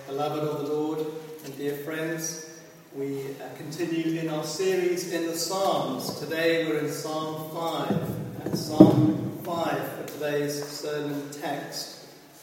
beloved of the Lord and dear friends, we continue in our series in the Psalms. Today we're in Psalm 5, and Psalm 5 for today's sermon text.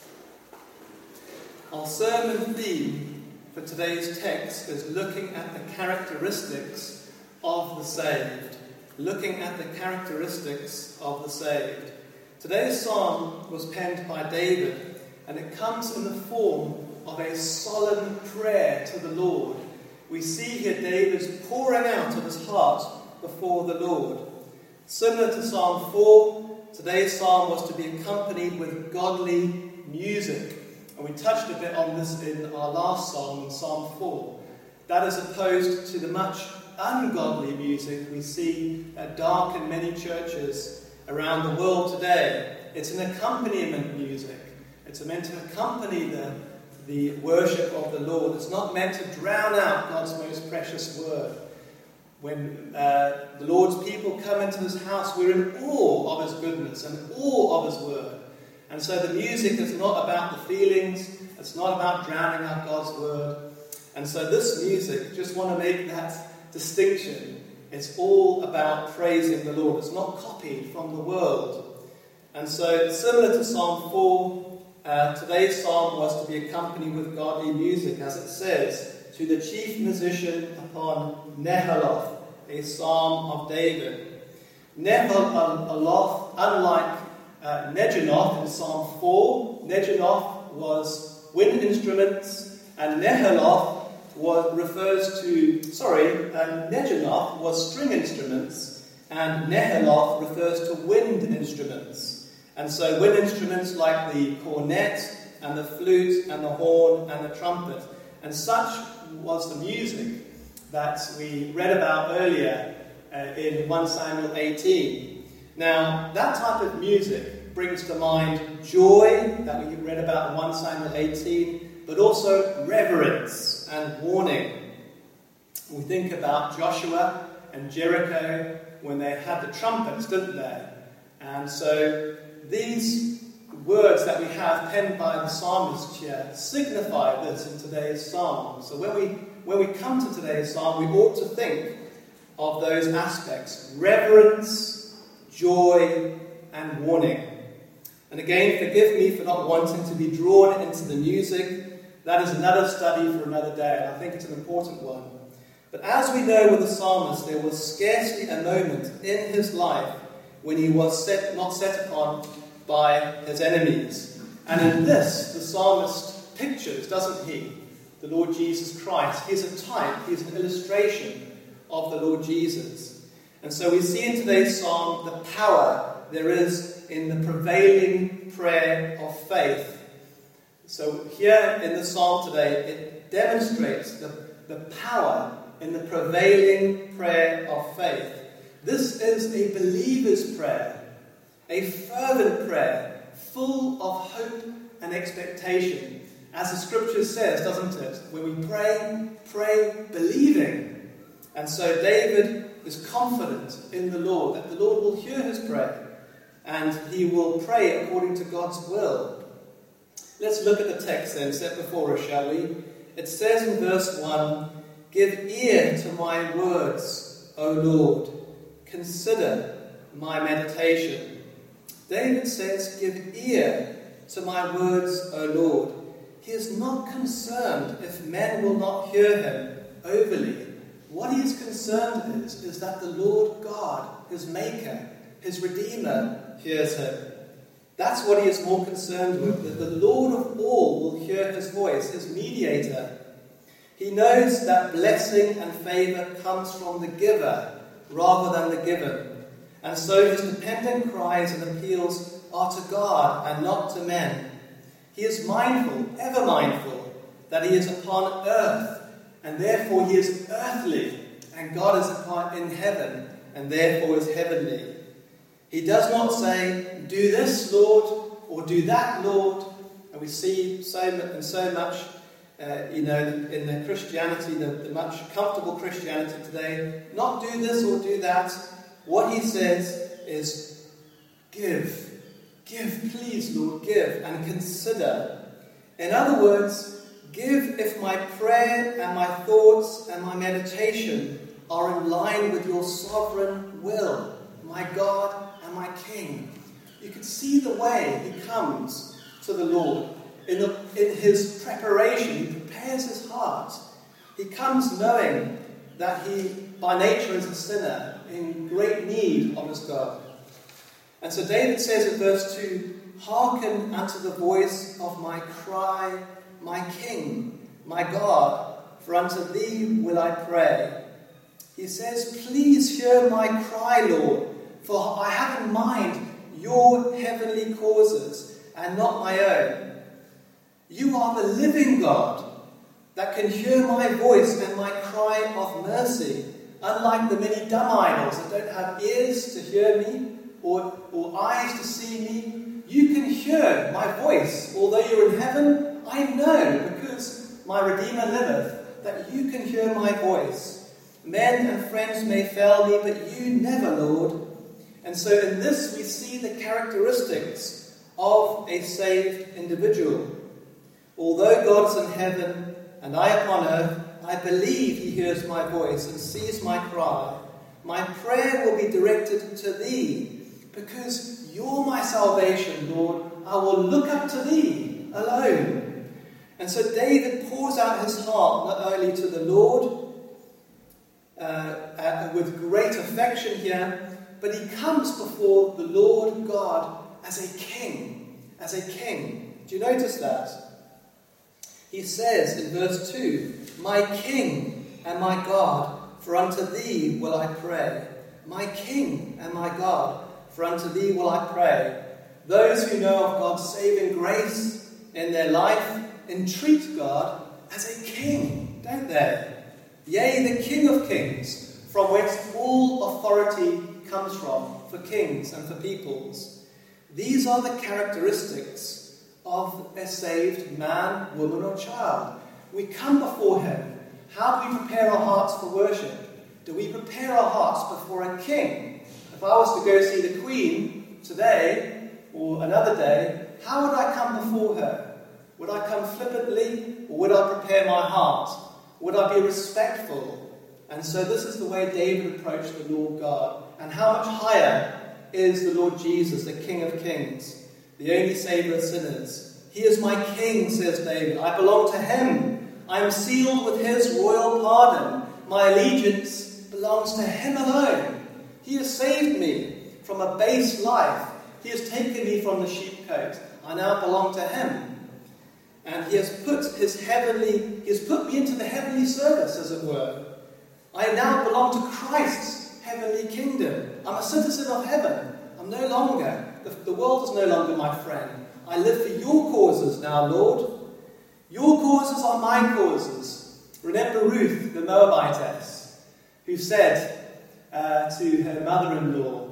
Our sermon theme for today's text is looking at the characteristics of the saved. Looking at the characteristics of the saved. Today's psalm was penned by David, and it comes in the form of a solemn prayer to the Lord. We see here David's pouring out of his heart before the Lord. Similar to Psalm 4, today's psalm was to be accompanied with godly music. And we touched a bit on this in our last psalm, in Psalm 4. That is opposed to the much ungodly music we see darken many churches around the world today. It's an accompaniment music. It's meant to accompany the worship of the Lord. It's not meant to drown out God's most precious word. When the Lord's people come into his house, we're in awe of his goodness and awe of his word. And so the music is not about the feelings. It's not about drowning out God's word. And so this music, just want to make that distinction. It's all about praising the Lord. It's not copied from the world. And so, similar to Psalm 4, today's psalm was to be accompanied with godly music, as it says, to the chief musician upon Neheloth, a psalm of David. Neheloth, unlike Neginoth in Psalm 4, Neginoth was wind instruments, and Neginoth was string instruments, and Neheloth refers to wind instruments. And so wind instruments like the cornet and the flute and the horn and the trumpet. And such was the music that we read about earlier in 1 Samuel 18. Now, that type of music brings to mind joy that we read about in 1 Samuel 18, but also reverence and warning. We think about Joshua and Jericho when they had the trumpets, didn't they? And so these words that we have penned by the psalmist here signify this in today's psalm. So when we come to today's psalm, we ought to think of those aspects: reverence, joy, and warning. And again, forgive me for not wanting to be drawn into the music. That is another study for another day, and I think it's an important one. But as we know with the psalmist, there was scarcely a moment in his life when he was not set upon by his enemies. And in this, the psalmist pictures, doesn't he, the Lord Jesus Christ. He's a type, he's an illustration of the Lord Jesus. And so we see in today's psalm the power there is in the prevailing prayer of faith. So here in the psalm today, it demonstrates the power in the prevailing prayer of faith. This is a believer's prayer, a fervent prayer, full of hope and expectation. As the scripture says, doesn't it? When we pray believing. And so David is confident in the Lord, that the Lord will hear his prayer, and he will pray according to God's will. Let's look at the text then, set before us, shall we? It says in verse 1, "Give ear to my words, O Lord. Consider my meditation." David says, give ear to my words, O Lord. He is not concerned if men will not hear him overly. What he is concerned is that the Lord God, his maker, his redeemer, hears him. That's what he is more concerned with, that the Lord of all will hear his voice, his mediator. He knows that blessing and favour comes from the giver rather than the given. And so his dependent cries and appeals are to God and not to men. He is mindful, ever mindful, that he is upon earth, and therefore he is earthly, and God is in heaven, and therefore is heavenly. He does not say, "Do this, Lord," or "Do that, Lord." And we see so much in the Christianity, the much comfortable Christianity today, not do this or do that. What he says is, give, please, Lord, give, and consider. In other words, Give if my prayer and my thoughts and my meditation are in line with your sovereign will, my God and my King. You can see the way he comes to the Lord. In his preparation, he prepares his heart. He comes knowing that he, by nature, is a sinner in great need of his God. And so David says in verse 2, "Hearken unto the voice of my cry, my King, my God, for unto thee will I pray." He says, "Please hear my cry, Lord, for I have in mind your heavenly causes and not my own. You are the living God that can hear my voice and my cry of mercy, unlike the many dumb idols that don't have ears to hear me or eyes to see me. You can hear my voice. Although you're in heaven, I know, because my Redeemer liveth, that you can hear my voice. Men and friends may fail me, but you never, Lord." And so in this we see the characteristics of a saved individual. Although God is in heaven and I upon earth, I believe he hears my voice and sees my cry. My prayer will be directed to thee, because you're my salvation, Lord. I will look up to thee alone. And so David pours out his heart not only to the Lord with great affection here, but he comes before the Lord God as a king. As a king. Do you notice that? He says in verse 2, "My King and my God, for unto thee will I pray." My King and my God, for unto thee will I pray. Those who know of God's saving grace in their life entreat God as a king, don't they? Yea, the King of kings, from whence all authority comes from, for kings and for peoples. These are the characteristics of a saved man, woman or child. We come before him. How do we prepare our hearts for worship? Do we prepare our hearts before a king? If I was to go see the Queen today or another day, how would I come before her? Would I come flippantly, or would I prepare my heart? Would I be respectful? And so this is the way David approached the Lord God. And how much higher is the Lord Jesus, the King of kings, the only Saviour of sinners. He is my King, says David. I belong to him. I am sealed with his royal pardon. My allegiance belongs to him alone. He has saved me from a base life. He has taken me from the sheepcote. I now belong to him. And he has put me into the heavenly service, as it were. I now belong to Christ's heavenly kingdom. I'm a citizen of heaven. I'm no longer, the world is no longer my friend. I live for your causes now, Lord. Your causes are my causes. Remember Ruth, the Moabitess, who said to her mother-in-law,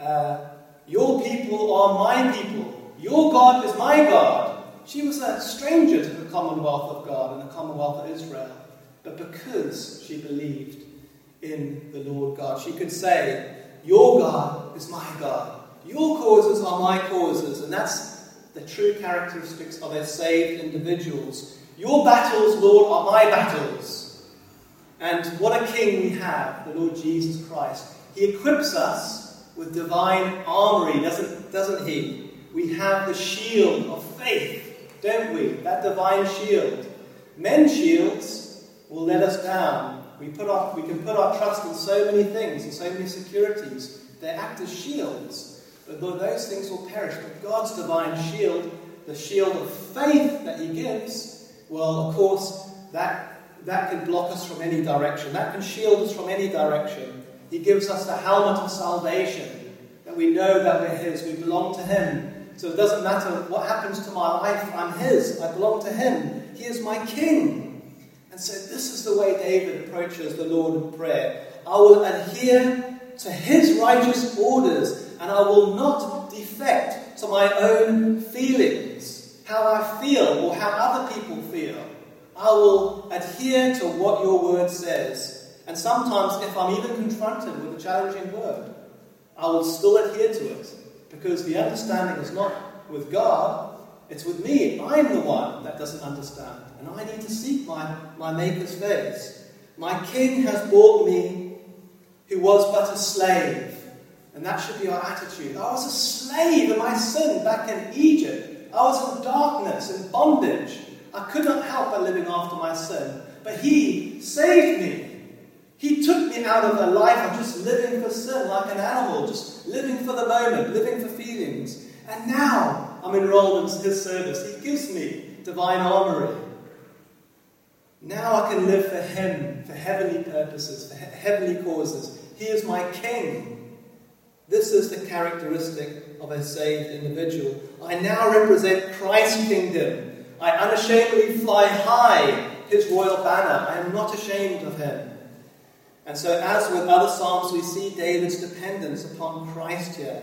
"Your people are my people. Your God is my God." She was a stranger to the commonwealth of God and the commonwealth of Israel. But because she believed in the Lord God, she could say, "Your God is my God. Your causes are my causes." And that's the true characteristics of a saved individuals. Your battles, Lord, are my battles. And what a king we have, the Lord Jesus Christ. He equips us with divine armory, doesn't he? We have the shield of faith, don't we? That divine shield. Men's shields will let us down. We can put our trust in so many things and so many securities. They act as shields. But those things will perish. But God's divine shield, the shield of faith that he gives, well, of course, that can block us from any direction. That can shield us from any direction. He gives us the helmet of salvation, that we know that we're his. We belong to him. So it doesn't matter what happens to my life. I'm his. I belong to him. He is my king. And so this is the way David approaches the Lord in prayer. I will adhere to his righteous orders, and I will not defect to my own feelings, how I feel or how other people feel. I will adhere to what your word says. And sometimes if I'm even confronted with a challenging word, I will still adhere to it, because the understanding is not with God, It's with me. I'm the one that doesn't understand. And I need to seek my Maker's face. My King has bought me, who was but a slave. And that should be our attitude. I was a slave in my sin back in Egypt. I was in darkness and bondage. I could not help but living after my sin. But He saved me. He took me out of a life of just living for sin like an animal, just living for the moment, living for feelings. And now I'm enrolled in His service. He gives me divine armory. Now I can live for Him, for heavenly purposes, for heavenly causes. He is my King. This is the characteristic of a saved individual. I now represent Christ's kingdom. I unashamedly fly high His royal banner. I am not ashamed of Him. And so, as with other Psalms, we see David's dependence upon Christ here.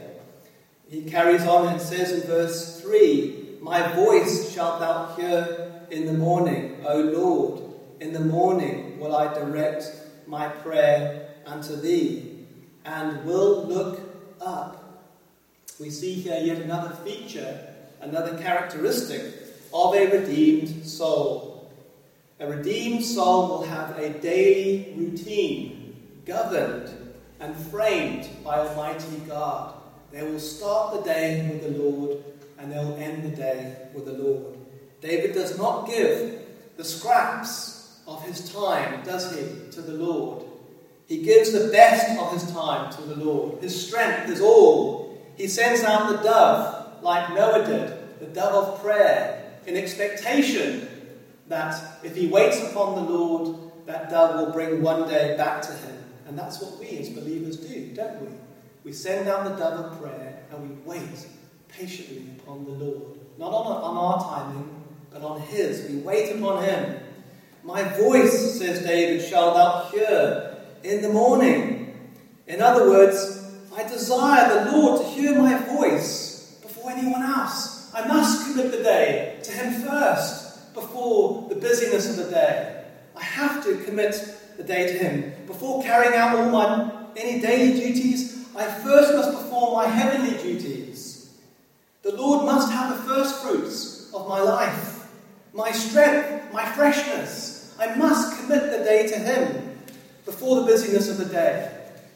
He carries on and says in verse 3, My voice shalt thou hear in the morning, O Lord. In the morning will I direct my prayer unto Thee, and will look up. We see here yet another feature, another characteristic of a redeemed soul. A redeemed soul will have a daily routine, governed and framed by Almighty God. They will start the day with the Lord, and they will end the day with the Lord. David does not give the scraps of his time, does he, to the Lord? He gives the best of his time to the Lord. His strength is all. He sends out the dove, like Noah did, the dove of prayer, in expectation that if he waits upon the Lord, that dove will bring one day back to him. And that's what we as believers do, don't we? We send out the dove of prayer and we wait patiently upon the Lord. Not on our timing, but on His. We wait upon Him. My voice, says David, shalt thou hear in the morning. In other words, I desire the Lord to hear my voice before anyone else. I must commit the day to Him first before the busyness of the day. I have to commit the day to Him. Before carrying out any daily duties, I first must perform my heavenly duties. The Lord must have the first fruits of my life, my strength, my freshness. I must commit the day to Him before the busyness of the day.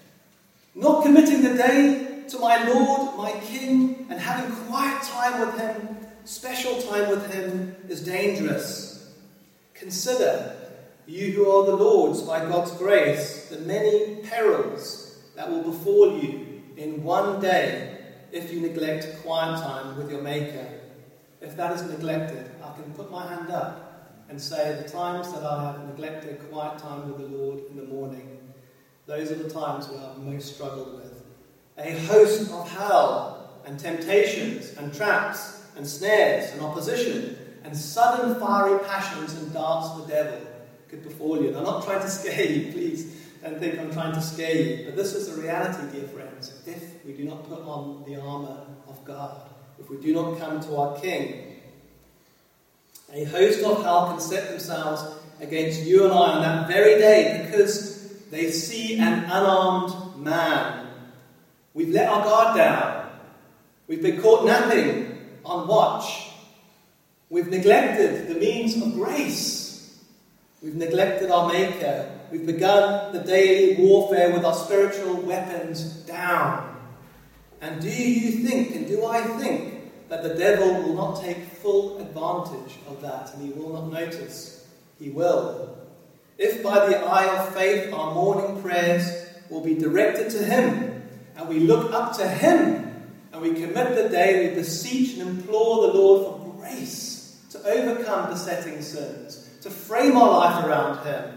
Not committing the day to my Lord, my King, and having quiet time with Him, special time with Him, is dangerous. Consider, you who are the Lord's by God's grace, the many perils that will befall you in one day if you neglect quiet time with your Maker. If that is neglected, I can put my hand up and say the times that I have neglected quiet time with the Lord in the morning, those are the times where I've most struggled with. A host of hell and temptations and traps and snares and opposition and sudden fiery passions and darts of the devil could befall you. And I'm not trying to scare you, please don't think I'm trying to scare you. But this is the reality, dear friends. If we do not put on the armour of God, if we do not come to our King, a host of hell can set themselves against you and I on that very day because they see an unarmed man. We've let our guard down. We've been caught napping on watch. We've neglected the means of grace. We've neglected our Maker. We've begun the daily warfare with our spiritual weapons down. And do you think, and do I think, that the devil will not take full advantage of that and he will not notice? He will. If by the eye of faith our morning prayers will be directed to Him, and we look up to Him, and we commit the day, we beseech and implore the Lord for grace to overcome besetting sins, to frame our life around Him,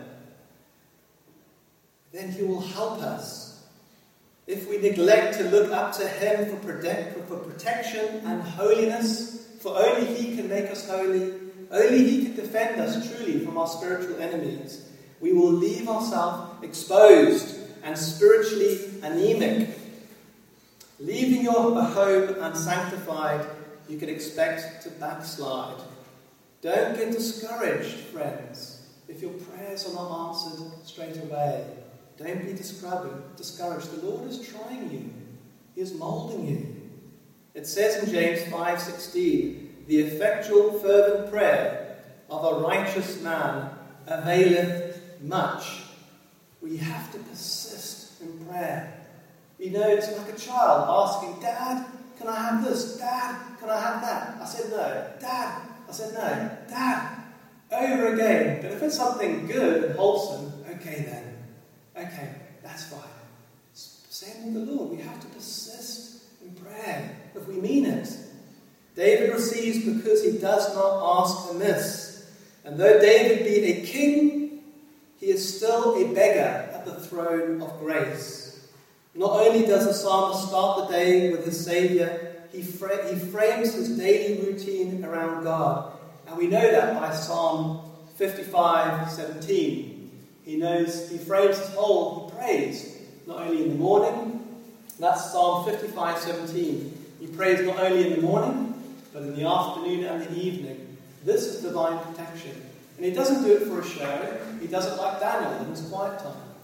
then He will help us. If we neglect to look up to Him for protection and holiness, for only He can make us holy, only He can defend us truly from our spiritual enemies, we will leave ourselves exposed and spiritually anemic. Leaving your home unsanctified, you can expect to backslide. Don't get discouraged, friends, if your prayers are not answered straight away. Don't be discouraged. The Lord is trying you. He is moulding you. It says in James 5:16, the effectual fervent prayer of a righteous man availeth much. We have to persist in prayer. You know, it's like a child asking, Dad, can I have this? Dad, can I have that? I said no. Dad, I said no. Dad, over again. But if it's something good and wholesome, okay then. Okay, that's fine. Same with the Lord. We have to persist in prayer if we mean it. David receives because he does not ask amiss. And though David be a king, he is still a beggar at the throne of grace. Not only does the psalmist start the day with his Saviour, he frames his daily routine around God. And we know that by Psalm 55:17. He frames his whole, he prays, not only in the morning. That's Psalm 55:17. He prays not only in the morning, but in the afternoon and the evening. This is divine protection. And he doesn't do it for a show. He does it like Daniel in his quiet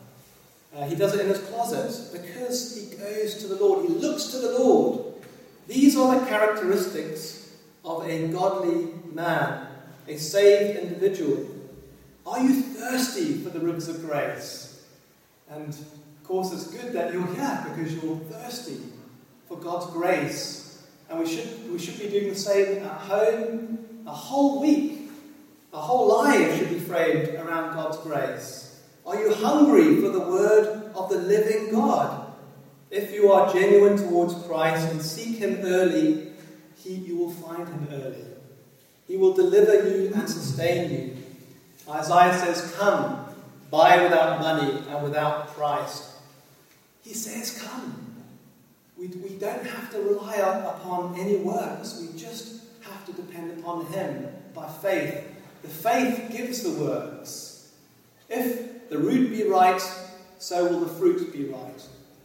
time. He does it in his closet because he goes to the Lord. He looks to the Lord. These are the characteristics of a godly man, a saved individual. Are you thirsty for the rivers of grace? And of course it's good that you're here because you're thirsty for God's grace. And we should be doing the same at home. A whole week, a whole life should be framed around God's grace. Are you hungry for the word of the living God? If you are genuine towards Christ and seek him early, you will find him early. He will deliver you and sustain you. Isaiah says, come, buy without money and without price. He says, come. We don't have to rely upon any works. We just have to depend upon him by faith. The faith gives the works. If the root be right, so will the fruit be right.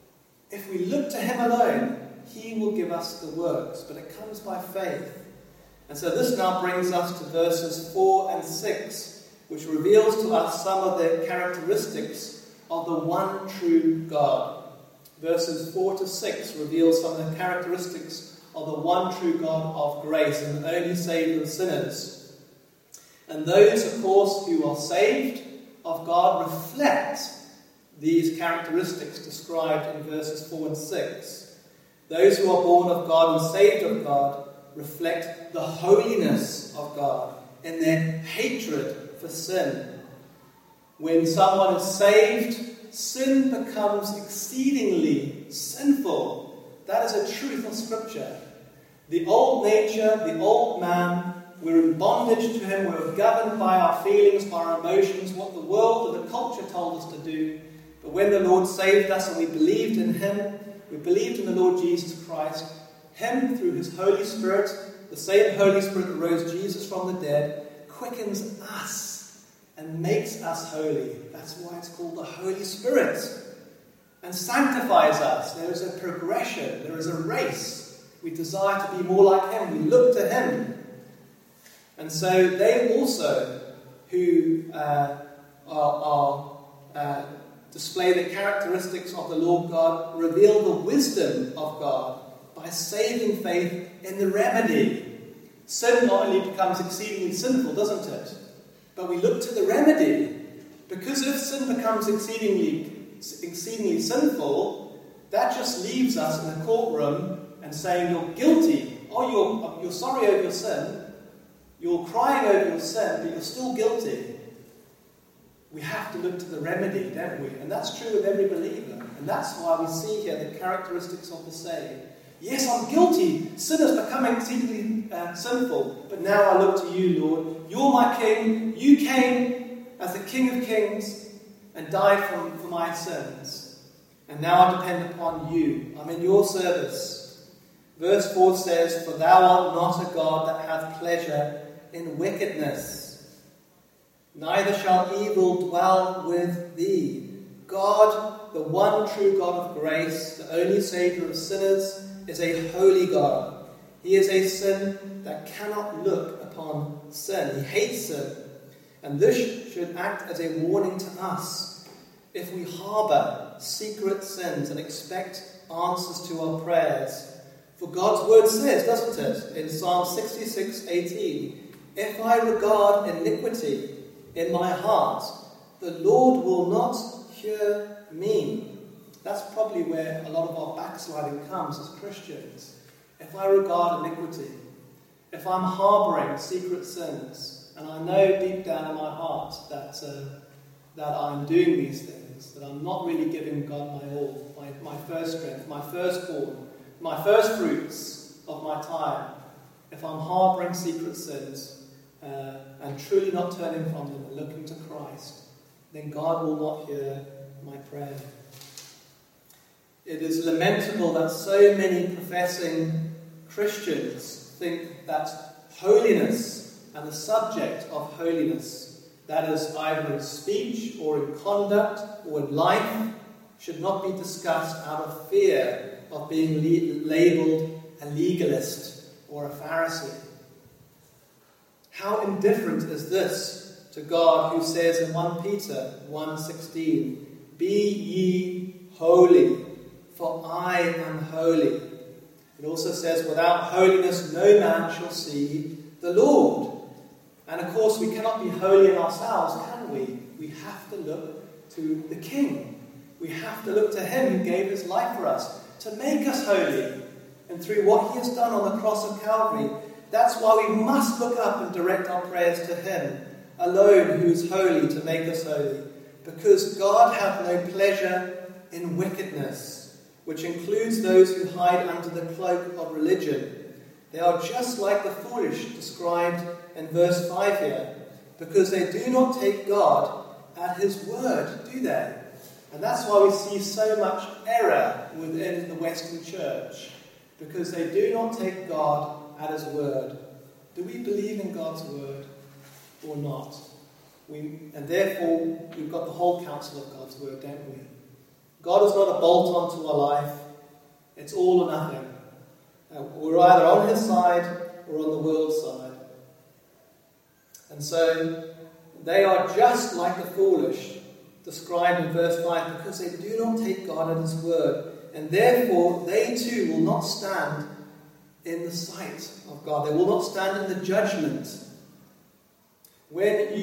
If we look to him alone, he will give us the works, but it comes by faith. And so this now brings us to verses 4 and 6, which reveals to us some of the characteristics of the one true God. Verses 4 to 6 reveal some of the characteristics of the one true God of grace and the only Saviour of sinners. And those, of course, who are saved of God reflect these characteristics described in verses 4 and 6. Those who are born of God and saved of God reflect the holiness of God and their hatred for sin. When someone is saved, sin becomes exceedingly sinful. That is a truth of Scripture. The old nature, the old man, we're in bondage to him, we're governed by our feelings, by our emotions, what the world and the culture told us to do. But when the Lord saved us and we believed in him, we believed in the Lord Jesus Christ, him through his Holy Spirit, the same Holy Spirit that rose Jesus from the dead, quickens us and makes us holy. That's why it's called the Holy Spirit. And sanctifies us. There is a progression, there is a race. We desire to be more like him, we look to him. And so they also, who display the characteristics of the Lord God, reveal the wisdom of God by saving faith in the remedy. Sin not only becomes exceedingly sinful, doesn't it? But we look to the remedy. Because if sin becomes exceedingly sinful, that just leaves us in a courtroom and saying you're guilty. Oh, you're sorry over your sin. You're crying over your sin, but you're still guilty. We have to look to the remedy, don't we? And that's true of every believer. And that's why we see here the characteristics of the saved. Yes, I'm guilty. Sin has become exceedingly sinful. But now I look to you, Lord. You're my King. You came as the King of Kings and died for my sins. And now I depend upon you. I'm in your service. Verse 4 says, for thou art not a God that hath pleasure in wickedness, neither shall evil dwell with thee. God, the one true God of grace, the only Saviour of sinners, is a holy God. He is a sin that cannot look upon sin. He hates sin. And this should act as a warning to us. If we harbour secret sins and expect answers to our prayers, for For God's word says, doesn't it, in Psalm 66:18, if I regard iniquity in my heart, the Lord will not hear me. That's probably where a lot of our backsliding comes as Christians. If I regard iniquity, if I'm harbouring secret sins, and I know deep down in my heart that I'm doing these things, that I'm not really giving God my all, my first strength, my firstborn, my first fruits of my time, if I'm harbouring secret sins and truly not turning from them and looking to Christ, then God will not hear my prayer. It is lamentable that so many professing Christians think that holiness and the subject of holiness, that is either in speech or in conduct or in life, should not be discussed out of fear of being labelled a legalist or a Pharisee. How indifferent is this to God, who says in 1 Peter 1:16, "Be ye holy, for I am holy." It also says, "Without holiness no man shall see the Lord." And of course we cannot be holy in ourselves, can we? We have to look to the King. We have to look to Him who gave His life for us to make us holy. And through what He has done on the cross of Calvary, that's why we must look up and direct our prayers to Him alone, who is holy, to make us holy. Because God hath no pleasure in wickedness, which includes those who hide under the cloak of religion. They are just like the foolish described in verse 5 here, because they do not take God at His word, do they? And that's why we see so much error within the Western church, because they do not take God at His word. Do we believe in God's word or not? And therefore, we've got the whole counsel of God's word, don't we? God is not a bolt onto our life. It's all or nothing. We're either on His side or on the world's side. And so, they are just like the foolish, described in verse 5, because they do not take God at His word. And therefore, they too will not stand in the sight of God. They will not stand in the judgment. Whether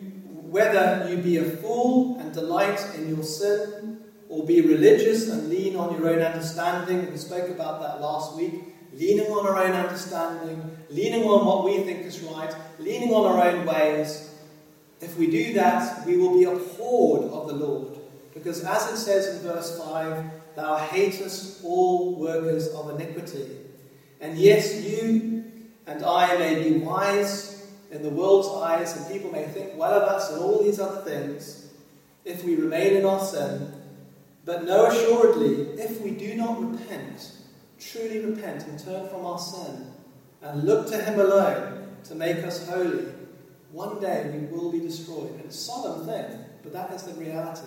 you be a fool and delight in your sin, or be religious and lean on your own understanding. We spoke about that last week. Leaning on our own understanding, leaning on what we think is right, leaning on our own ways. If we do that, we will be abhorred of the Lord. Because as it says in verse 5, "Thou hatest all workers of iniquity." And yes, you and I may be wise in the world's eyes, and people may think well of us and all these other things, if we remain in our sin. But know assuredly, if we do not repent, truly repent and turn from our sin, and look to Him alone to make us holy, one day we will be destroyed. And it's a solemn thing, but that is the reality.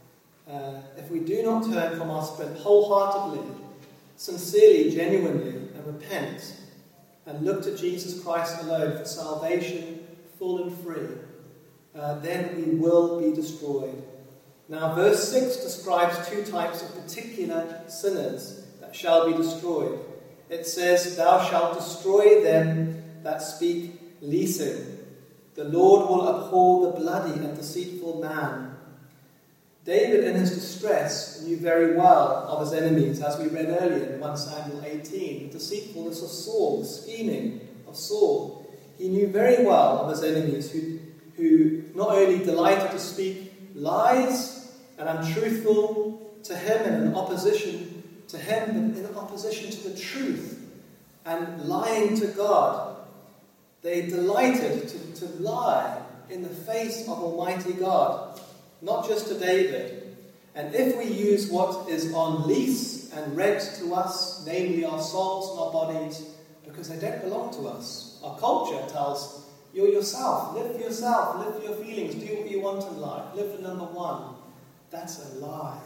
If we do not turn from our sin wholeheartedly, sincerely, genuinely, and repent, and look to Jesus Christ alone for salvation, full and free, then we will be destroyed. Now, verse 6 describes two types of particular sinners that shall be destroyed. It says, "Thou shalt destroy them that speak leasing. The Lord will abhor the bloody and deceitful man." David, in his distress, knew very well of his enemies, as we read earlier in 1 Samuel 18, the deceitfulness of Saul, the scheming of Saul. He knew very well of his enemies who not only delighted to speak lies and untruthful to him and in opposition to him, but in opposition to the truth and lying to God. They delighted to lie in the face of Almighty God, not just to David. And if we use what is on lease and rent to us, namely our souls and our bodies, because they don't belong to us. Our culture tells you're yourself, live for yourself, live for your feelings, do what you want in life, live for number one. That's a lie.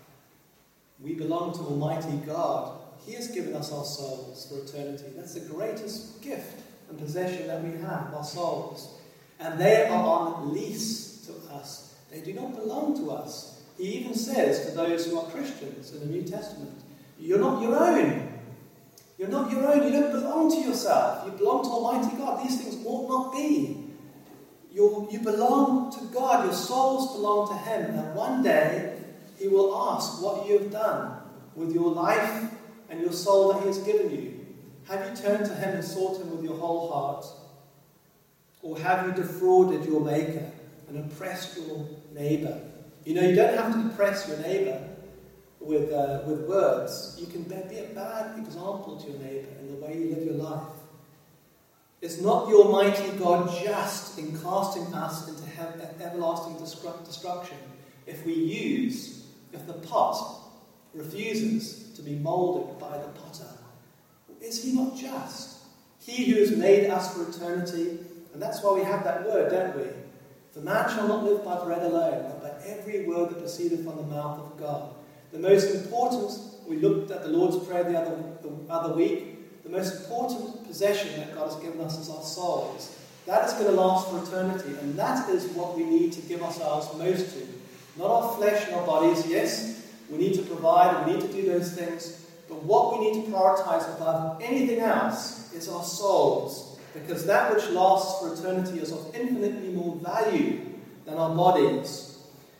We belong to Almighty God. He has given us our souls for eternity. That's the greatest gift and possession that we have, our souls. And they are on lease to us. They do not belong to us. He even says to those who are Christians in the New Testament, "You're not your own. You're not your own. You don't belong to yourself. You belong to Almighty God. These things ought not be. You belong to God. Your souls belong to Him. And one day, He will ask what you have done with your life and your soul that He has given you. Have you turned to Him and sought Him with your whole heart? Or have you defrauded your Maker and oppressed your neighbour? You know, you don't have to oppress your neighbour with words. You can be a bad example to your neighbour in the way you live your life. Is not the Almighty God just in casting us into everlasting destruction if the pot refuses to be moulded by the potter? Is He not just? He who has made us for eternity, and that's why we have that word, don't we? For man shall not live by bread alone, but by every word that proceedeth from the mouth of God. The most important, we looked at the Lord's Prayer the other week, the most important possession that God has given us is our souls. That is going to last for eternity, and that is what we need to give ourselves most to. Not our flesh and our bodies. Yes, we need to provide, we need to do those things, but what we need to prioritize above anything else is our souls, because that which lasts for eternity is of infinitely more value than our bodies.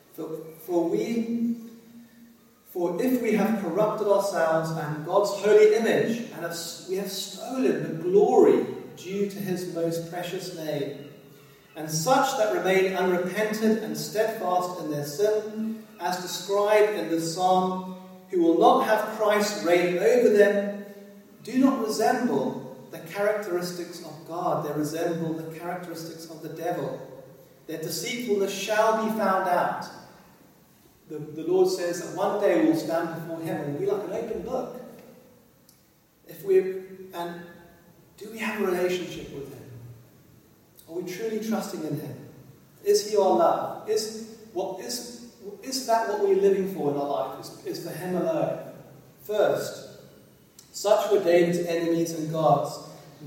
For if we have corrupted ourselves and God's holy image, and we have stolen the glory due to His most precious name, and such that remain unrepented and steadfast in their sin, as described in the psalm, who will not have Christ reign over them, do not resemble the characteristics of God. They resemble the characteristics of the devil. Their deceitfulness shall be found out. The Lord says that one day we'll stand before Him and we'll be like an open book. And do we have a relationship with Him? Are we truly trusting in Him? Is He our love? Is that what we're living for in our life? Is for Him alone? First, such were David's enemies and gods.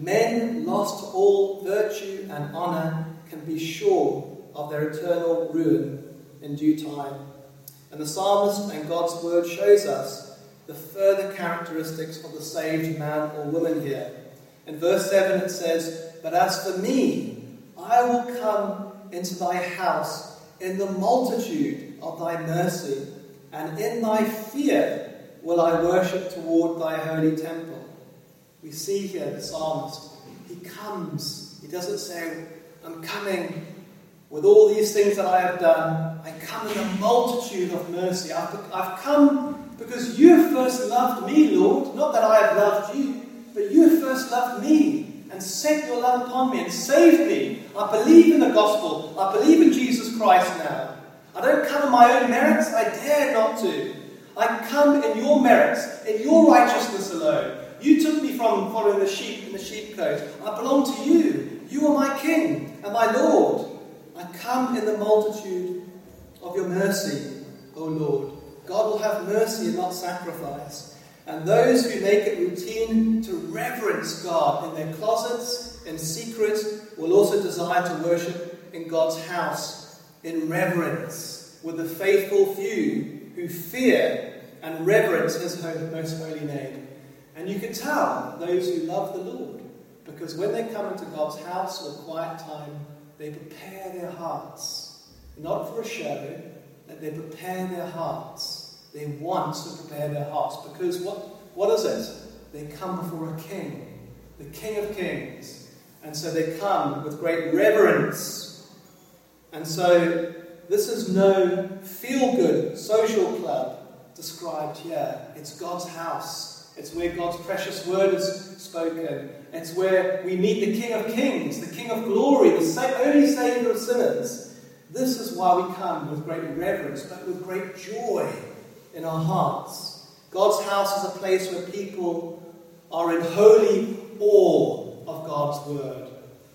Men lost to all virtue and honour can be sure of their eternal ruin in due time. And the psalmist and God's word shows us the further characteristics of the saved man or woman here. In verse 7 it says, "But as for me, I will come into thy house in the multitude of thy mercy, and in thy fear will I worship toward thy holy temple." We see here the psalmist. He comes. He doesn't say, "I'm coming with all these things that I have done. I come in a multitude of mercy. I've come because you have first loved me, Lord. Not that I have loved you, but you have first loved me and set your love upon me and saved me. I believe in the gospel. I believe in Jesus Christ now. I don't come in my own merits. I dare not to. I come in your merits, in your righteousness alone. You took me from following the sheep in the sheepcote. I belong to you. You are my King and my Lord. I come in the multitude of your mercy, O Lord. God will have mercy and not sacrifice. And those who make it routine to reverence God in their closets, in secret, will also desire to worship in God's house in reverence with the faithful few who fear and reverence His most holy name. And you can tell those who love the Lord, because when they come into God's house or quiet time, they prepare their hearts, not for a show, that they prepare their hearts. They want to prepare their hearts, because what is it? They come before a king, the King of Kings. And so they come with great reverence. And so this is no feel-good social club described here. It's God's house. It's where God's precious word is spoken. It's where we meet the King of Kings, the King of glory, the only Saviour of sinners. This is why we come with great reverence, but with great joy in our hearts. God's house is a place where people are in holy awe of God's word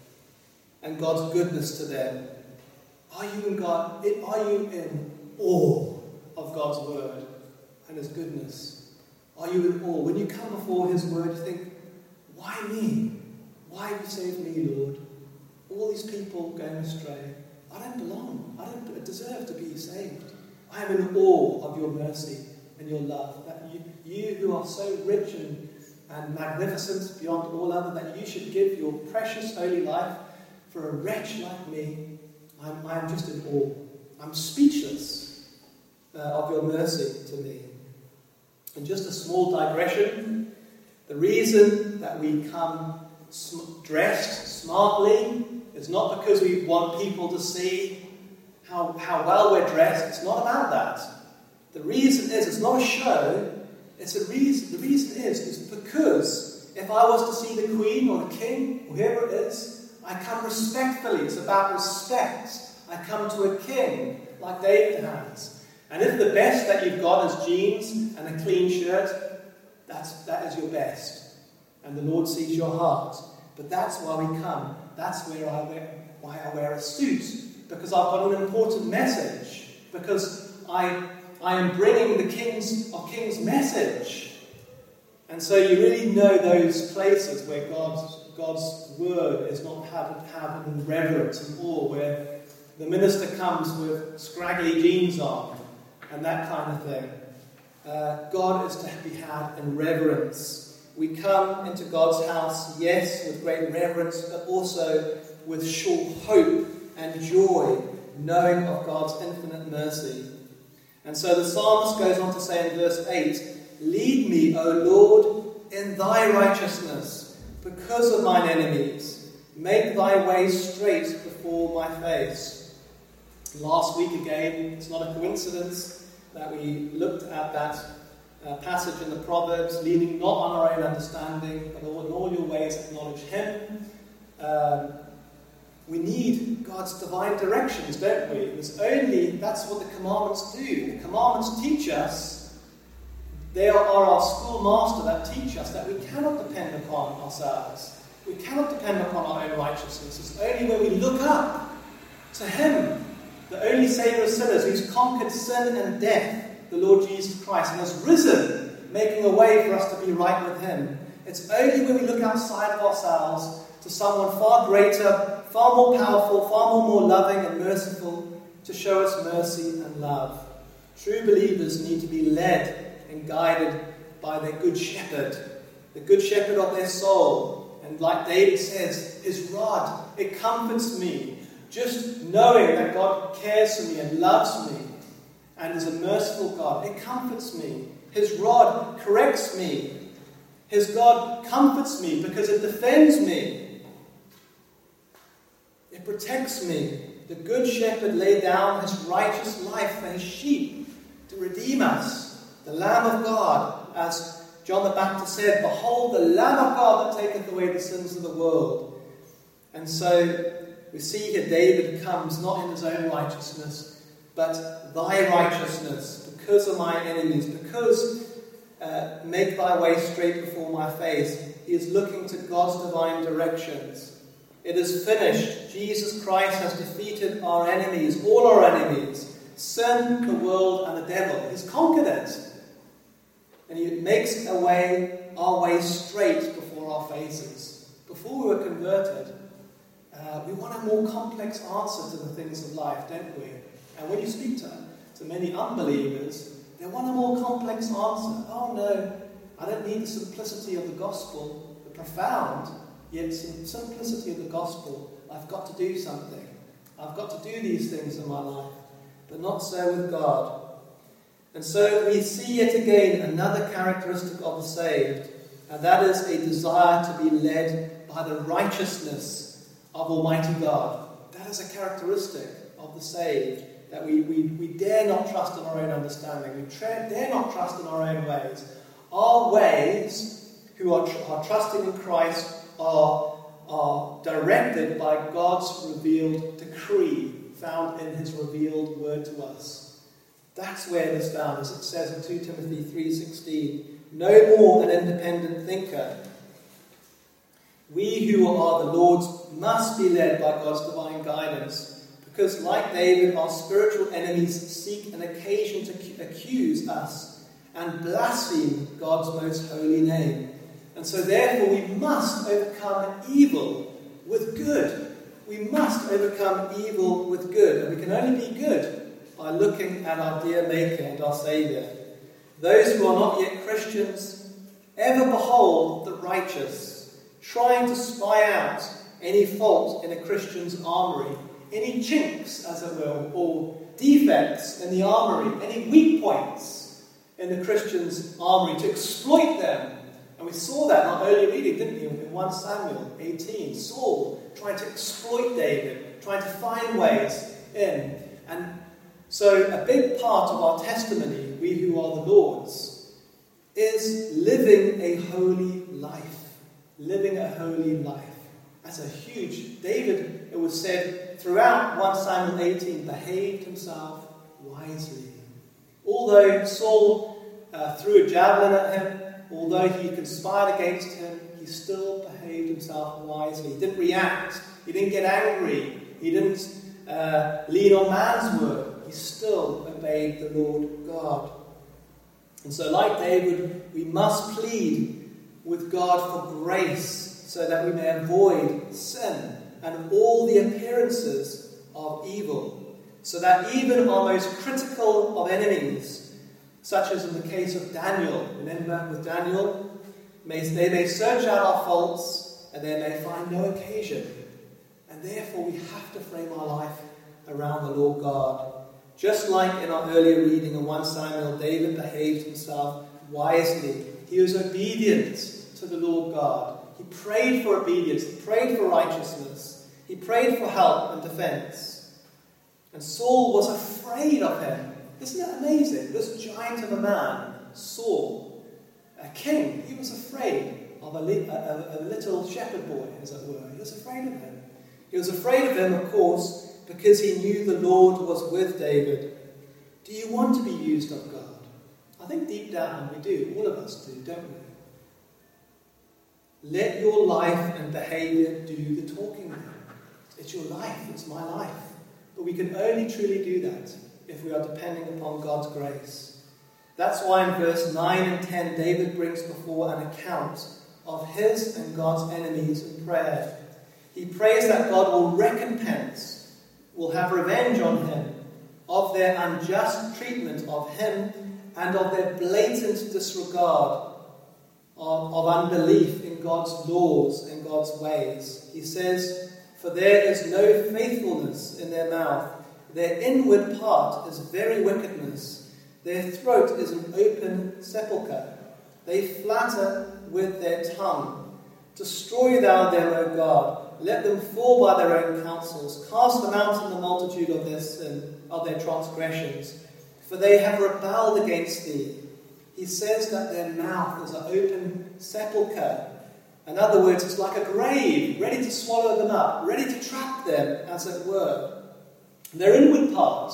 and God's goodness to them. Are you in awe of God's word and His goodness? Are you in awe? When you come before His word, you think, why me? Why have you saved me, Lord? All these people going astray. I don't belong. I don't deserve to be saved. I am in awe of your mercy and your love. That you who are so rich and magnificent beyond all other, that you should give your precious holy life for a wretch like me. I'm just in awe. I'm speechless of your mercy to me. And just a small digression, the reason that we come dressed smartly is not because we want people to see how well we're dressed. It's not about that. The reason is, it's not a show. The reason is because if I was to see the Queen or the King, or whoever it is, I come respectfully. It's about respect. I come to a king like David has. And if the best that you've got is jeans and a clean shirt, that is your best. And the Lord sees your heart. But that's why we come. That's why I wear a suit. Because I've got an important message. Because I am bringing the King's message. And so you really know those places where God's word is not had in reverence and awe, where the minister comes with scraggly jeans on and that kind of thing. God is to be had in reverence. We come into God's house, yes, with great reverence, but also with sure hope and joy, knowing of God's infinite mercy. And so the psalmist goes on to say in verse 8, "Lead me, O Lord, in thy righteousness, because of mine enemies. Make thy way straight before my face." Last week again, it's not a coincidence that we looked at that passage in the Proverbs, leaning not on our own understanding, but in all your ways acknowledge Him. We need God's divine directions, don't we? That's what the commandments do. The commandments teach us. They are our schoolmaster that teach us that we cannot depend upon ourselves. We cannot depend upon our own righteousness. It's only when we look up to Him, the only Saviour of sinners, who's conquered sin and death, the Lord Jesus Christ, and has risen, making a way for us to be right with Him. It's only when we look outside of ourselves to someone far greater, far more powerful, far more loving and merciful to show us mercy and love. True believers need to be led and guided by their good shepherd, the good shepherd of their soul. And like David says, his rod, it comforts me. Just knowing that God cares for me and loves me and is a merciful God, it comforts me. His rod corrects me. His God comforts me because it defends me. It protects me. The good shepherd laid down his righteous life for his sheep to redeem us. The Lamb of God, as John the Baptist said, "Behold, the Lamb of God that taketh away the sins of the world." And so we see here David comes not in his own righteousness, but thy righteousness, because of my enemies, because make thy way straight before my face. He is looking to God's divine directions. It is finished. Jesus Christ has defeated our enemies, all our enemies, sin, the world, and the devil. He's conquered it. And He makes our way straight before our faces. Before we were converted, we want a more complex answer to the things of life, don't we? And when you speak to many unbelievers, they want a more complex answer. Oh no, I don't need the simplicity of the gospel, the profound, yet simplicity of the gospel. I've got to do something. I've got to do these things in my life. But not so with God. And so we see yet again another characteristic of the saved, and that is a desire to be led by the righteousness of Almighty God. That is a characteristic of the saved, that we dare not trust in our own understanding. We dare not trust in our own ways. Our ways, who are trusting in Christ, are directed by God's revealed decree found in His revealed word to us. That's where it is found, as it says in 2 Timothy 3:16. No more an independent thinker. We who are the Lord's must be led by God's divine guidance, because like David, our spiritual enemies seek an occasion to accuse us and blaspheme God's most holy name. And so therefore we must overcome evil with good. We must overcome evil with good. And we can only be good by looking at our dear Maker and our Saviour. Those who are not yet Christians ever behold the righteous, trying to spy out any fault in a Christian's armoury, any chinks, as it will, or defects in the armoury, any weak points in the Christian's armoury, to exploit them. And we saw that in our early reading, didn't we, in 1 Samuel 18. Saul trying to exploit David, trying to find ways in. And so a big part of our testimony, we who are the Lord's, is living a holy life. Living a holy life. That's a huge... David, it was said throughout 1 Samuel 18, behaved himself wisely. Although Saul threw a javelin at him, although he conspired against him, he still behaved himself wisely. He didn't react. He didn't get angry. He didn't lean on man's word. He still obeyed the Lord God. And so, like David, we must plead with God for grace so that we may avoid sin and all the appearances of evil, so that even our most critical of enemies, such as in the case of Daniel, remember with Daniel, they may search out our faults and they may find no occasion. And therefore we have to frame our life around the Lord God. Just like in our earlier reading in 1 Samuel, David behaved himself wisely. He was obedient to the Lord God. He prayed for obedience. He prayed for righteousness. He prayed for help and defense. And Saul was afraid of him. Isn't that amazing? This giant of a man, Saul, a king, he was afraid of a little shepherd boy, as it were. He was afraid of him. He was afraid of him, of course, because he knew the Lord was with David. Do you want to be used of God? I think deep down we do. All of us do, don't we? Let your life and behaviour do the talking there. It's your life. It's my life. But we can only truly do that if we are depending upon God's grace. That's why in verse 9 and 10, David brings before an account of his and God's enemies in prayer. He prays that God will recompense, will have revenge on him of their unjust treatment of him and of their blatant disregard of unbelief in God's laws and God's ways. He says, "For there is no faithfulness in their mouth. Their inward part is very wickedness. Their throat is an open sepulchre. They flatter with their tongue. Destroy thou them, O God. Let them fall by their own counsels. Cast them out in the multitude of their sin, of their transgressions. For they have rebelled against thee." He says that their mouth is an open sepulchre. In other words, it's like a grave, ready to swallow them up, ready to trap them, as it were. Their inward part,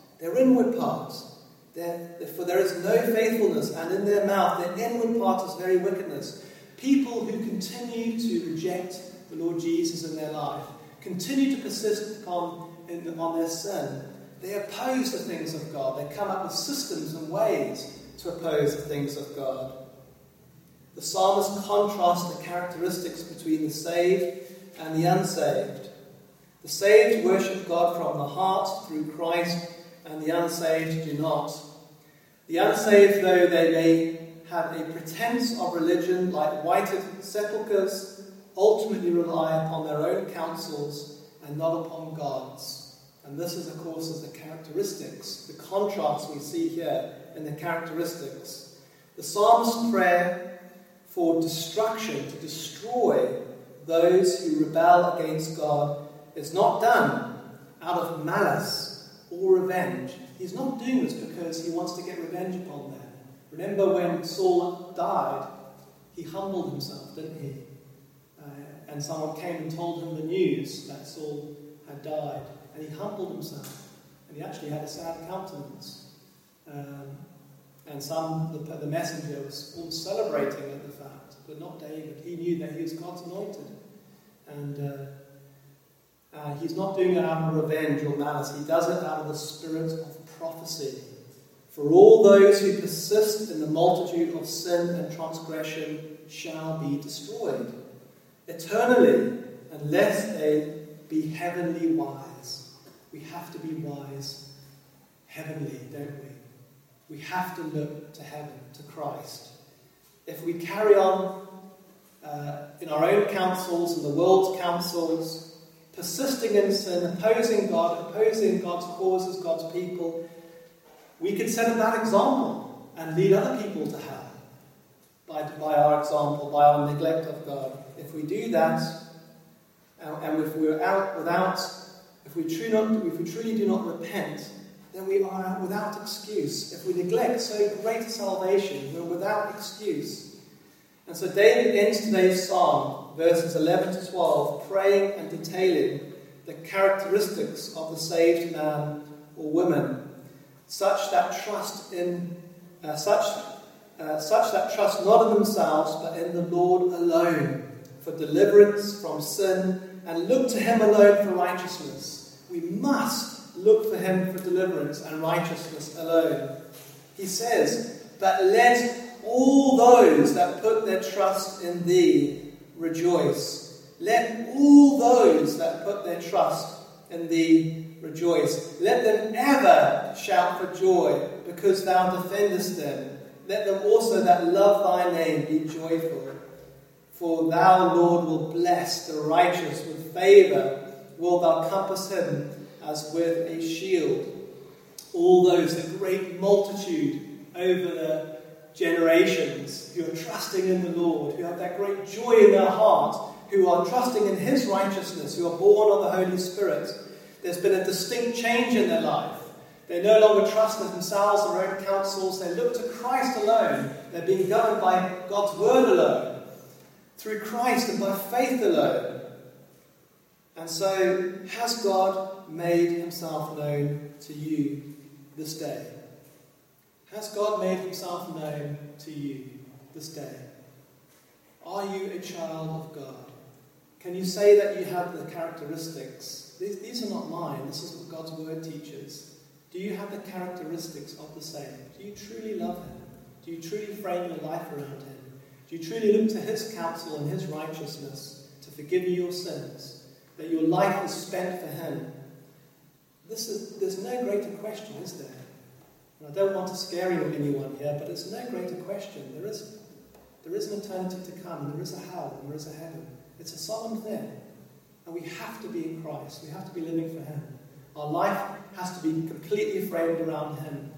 for there is no faithfulness, and in their mouth, their inward part is very wickedness. People who continue to reject the Lord Jesus in their life, continue to persist on their sin. They oppose the things of God. They come up with systems and ways to oppose the things of God. The psalmist contrasts the characteristics between the saved and the unsaved. The saved worship God from the heart through Christ, and the unsaved do not. The unsaved, though they may have a pretense of religion like whited sepulchres, ultimately rely upon their own counsels and not upon God's. And this is, of course, is the characteristics, the contrast we see here in the characteristics. The psalmist's prayer for destruction, to destroy those who rebel against God, is not done out of malice or revenge. He's not doing this because he wants to get revenge upon them. Remember when Saul died, he humbled himself, didn't he? And someone came and told him the news that Saul had died. And he humbled himself. And he actually had a sad countenance. And the messenger was all celebrating at the fact, but not David. He knew that he was God's anointed. And he's not doing it out of revenge or malice. He does it out of the spirit of prophecy. For all those who persist in the multitude of sin and transgression shall be destroyed eternally, unless they be heavenly wise. We have to be wise heavenly, don't we? We have to look to heaven, to Christ. if we carry on in our own councils and the world's councils, persisting in sin, opposing God, opposing God's causes, God's people, we could set a bad example and lead other people to hell by our example, by our neglect of God. If we do that, and if we truly do not repent, then we are without excuse. If we neglect so great a salvation, we're without excuse. And so David ends today's psalm, verses 11 to 12, praying and detailing the characteristics of the saved man or woman, such that trust not in themselves but in the Lord alone for deliverance from sin, and look to him alone for righteousness. We must look for him for deliverance and righteousness alone. He says, but let all those that put their trust in thee rejoice. Let all those that put their trust in thee rejoice. Let them ever shout for joy, because thou defendest them. Let them also that love thy name be joyful. For thou, Lord, will bless the righteous with favour. Wilt thou compass him as with a shield. All those, the great multitude over the generations who are trusting in the Lord, who have that great joy in their heart, who are trusting in his righteousness, who are born of the Holy Spirit. There's been a distinct change in their life. They no longer trust in themselves, their own counsels. They look to Christ alone. They're being governed by God's word alone, through Christ and by faith alone. And so, has God made himself known to you this day? Has God made himself known to you this day? Are you a child of God? Can you say that you have the characteristics? These are not mine. This is what God's word teaches. Do you have the characteristics of the saved? Do you truly love him? Do you truly frame your life around him? Do you truly look to his counsel and his righteousness to forgive you your sins? That your life is spent for him? There's no greater question, is there? And I don't want to scare you or anyone here, but it's no greater question. There is an eternity to come, there is a hell, and there is a heaven. It's a solemn thing. And we have to be in Christ. We have to be living for him. Our life has to be completely framed around him.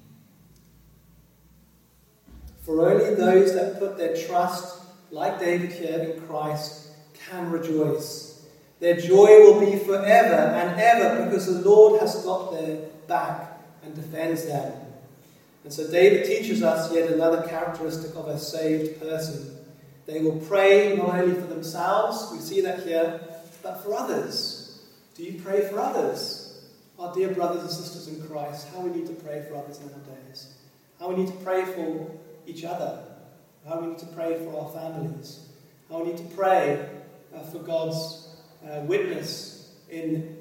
For only those that put their trust, like David here, in Christ, can rejoice. Their joy will be forever and ever, because the Lord has got their back and defends them. And so David teaches us yet another characteristic of a saved person. They will pray not only for themselves, we see that here, but for others. Do you pray for others? Our dear brothers and sisters in Christ, how we need to pray for others nowadays. How we need to pray for each other. How we need to pray for our families. How we need to pray for God's witness in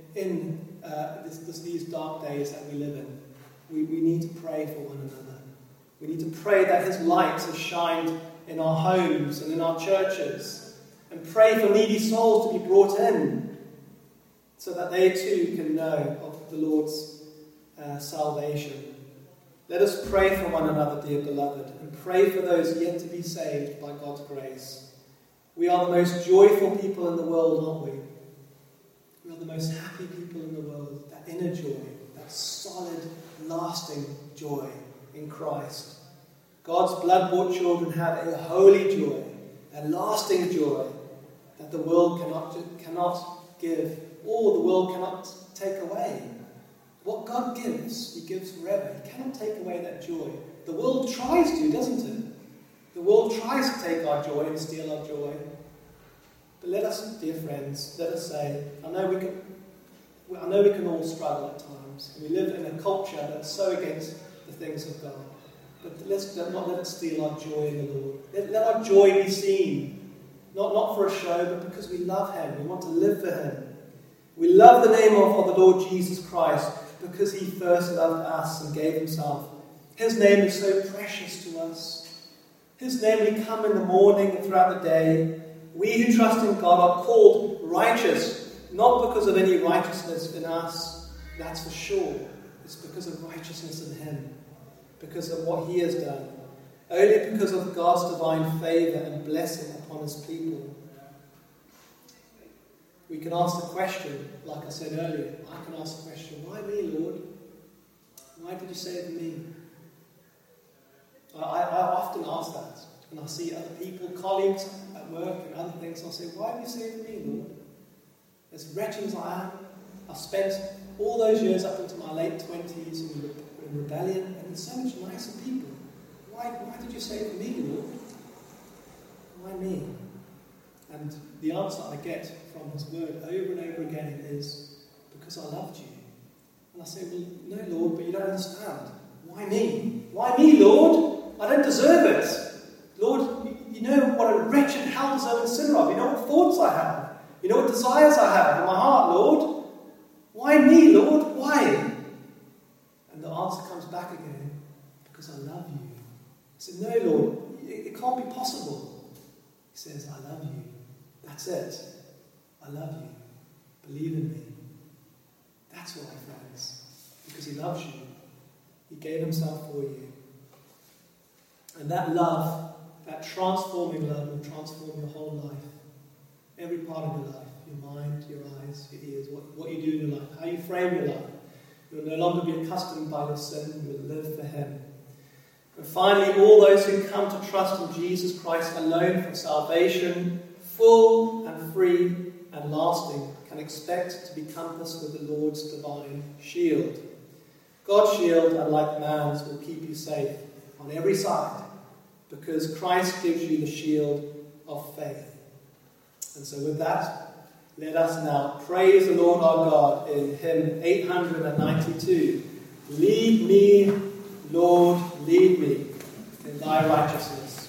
these dark days that we live in. We need to pray for one another. We need to pray that his light has shined in our homes and in our churches. And pray for needy souls to be brought in, so that they too can know of the Lord's salvation. Let us pray for one another, dear beloved, and pray for those yet to be saved by God's grace. We are the most joyful people in the world, aren't we? We are the most happy people in the world. That inner joy, that solid, lasting joy in Christ. God's blood-bought children have a holy joy, a lasting joy that the world cannot give, or the world cannot take away. What God gives, he gives forever. He cannot take away that joy. The world tries to, doesn't it? The world tries to take our joy and steal our joy. But let us, dear friends, let us say, I know we can all struggle at times. And we live in a culture that's so against the things of God. But let's not let it steal our joy in the Lord. Let our joy be seen. Not for a show, but because we love him. We want to live for him. We love the name of the Lord Jesus Christ because he first loved us and gave himself. His name is so precious to us. His name we come in the morning and throughout the day. We who trust in God are called righteous, not because of any righteousness in us, that's for sure. It's because of righteousness in him, because of what he has done. only because of God's divine favour and blessing upon his people. We can ask the question, like I said earlier, I can ask the question, why me, Lord? Why did you save me? I often ask that when I see other people, colleagues at work and other things. I'll say, why have you saved me, Lord? As wretched as I am, I've spent all those years up into my late 20s in rebellion and with so much nicer people. Why did you save me, Lord? Why me? And the answer I get from his word over and over again is, because I loved you. And I say, well, no, Lord, but you don't understand. Why me? Why me, Lord? I don't deserve it. Lord, you know what a wretched, hell-deserving sinner I am. You know what thoughts I have. You know what desires I have in my heart, Lord. Why me, Lord? Why? And the answer comes back again, because I love you. I said, no, Lord, it can't be possible. He says, I love you. That's it. I love you. Believe in me. That's why, friends. Because he loves you. He gave himself for you. And that love, that transforming love, will transform your whole life. Every part of your life. Your mind, your eyes, your ears, what you do in your life, how you frame your life. You'll no longer be accustomed by your sin. You'll live for him. And finally, all those who come to trust in Jesus Christ alone for salvation, full and free and lasting, can expect to be compassed with the Lord's divine shield. God's shield, unlike man's, will keep you safe on every side, because Christ gives you the shield of faith. And so with that, let us now praise the Lord our God in hymn 892. Lead me, Lord, lead me in thy righteousness.